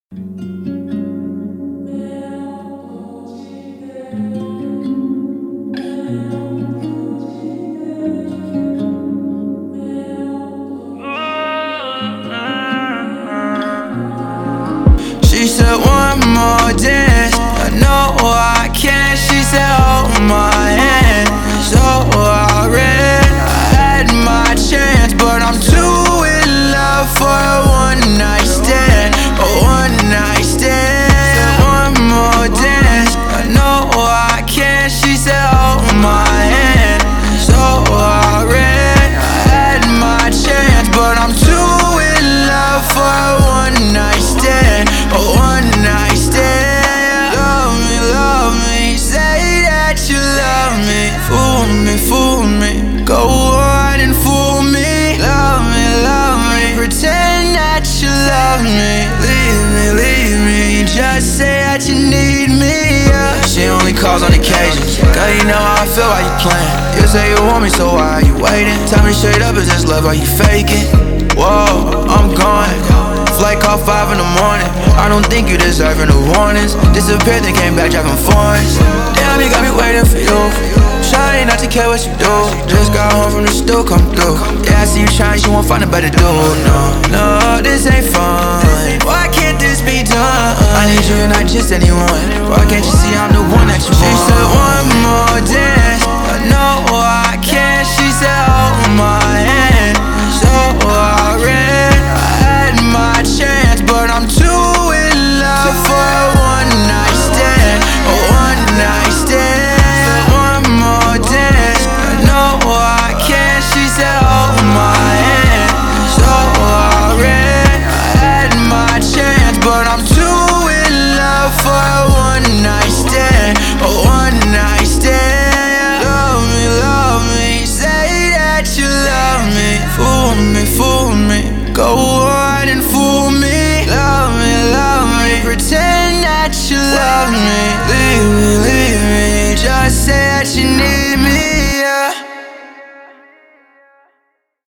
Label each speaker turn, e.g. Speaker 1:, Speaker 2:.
Speaker 1: She said one more dance, I know I can't. She said hold my hand, so I ran. I had my chance, but I'm too in love for a one night stand. A one night stand. One more dance, I know I can't. She said hold my hand, so I ran. I had my chance, but I'm too in love for a one night stand. A one night stand. Love me, say that you love me. Fool me, go on and fool me. Love me, pretend that you love me. Leave me, just say that you need me, yeah. She only calls on occasions, girl, you know how I feel while you playing. You say you want me, so why are you waiting? Tell me straight up, is this love, are you faking? Whoa, I'm gone. Flight call 5 in the morning. I don't think you deserving of warnings. Disappeared, then came back driving foreigns. Damn, you got me waiting for you. Shawty not to care what you do. Just got home from the stool, come through. Yeah, I see you trying, you won't find a better dude. No, this ain't fun. Why can't this be done? I need you and not just anyone. Why can't you see I'm the one that you want? She said one more dance, I know I can't. She said hold my hand, so I ran. I had my chance, but I'm too in love for a one night stand. A one night stand. One more dance, I know I can't. She said hold my hand, so I ran. I had my chance, but I'm too in love for a